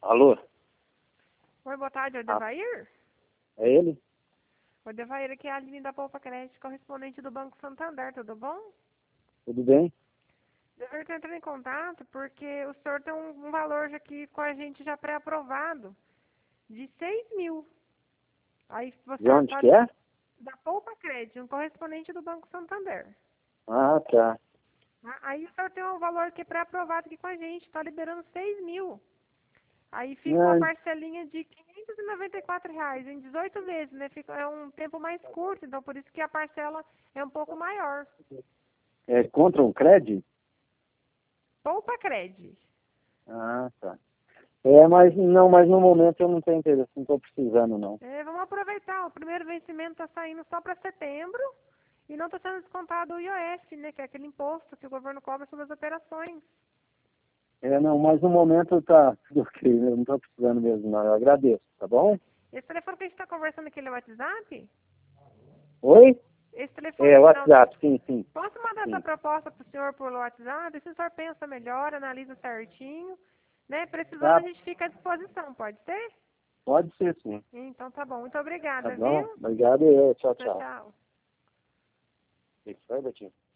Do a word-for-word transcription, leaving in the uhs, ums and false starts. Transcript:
Alô? Oi, boa tarde, é o Ah, Devair? é ele? O Devair aqui é a Aline da Poupa Crédito, correspondente do Banco Santander, tudo bom? Tudo bem? Devair, estou entrando em contato porque o senhor tem um, um valor já aqui com a gente já pré-aprovado de seis mil. Aí De você onde está que é? da Poupa Crédito, um correspondente do Banco Santander. Ah, tá. Ah, Aí o senhor tem um valor aqui pré-aprovado aqui com a gente, está liberando seis mil. Aí fica uma Não, parcelinha de quinhentos e noventa e quatro reais em dezoito vezes, né? Fica, é um tempo mais curto, então por isso que a parcela é um pouco maior. é contra um crédito? Poupa Cred. Ah, tá. É, mas não, mas no momento eu não tenho interesse, não estou precisando, não. É, vamos aproveitar, o primeiro vencimento está saindo só para setembro e não está sendo descontado o I O F, né? Que é aquele imposto que o governo cobra sobre as operações. É, não, mas no momento tá tudo ok, eu não estou precisando mesmo, não. Eu agradeço, tá bom? Esse telefone que a gente está conversando aqui é o WhatsApp? Oi? Esse telefone É, final. WhatsApp, sim, sim, Posso mandar essa sim. proposta para o senhor por WhatsApp? Se o senhor pensa melhor, analisa certinho, né? Precisando, a Tá, gente fica à disposição, pode ser? pode ser, sim. Então tá bom. Muito Tá obrigada, bom? viu? Obrigado, eu. Tchau, Tchau, tchau. tchau. Isso aí, Betinho.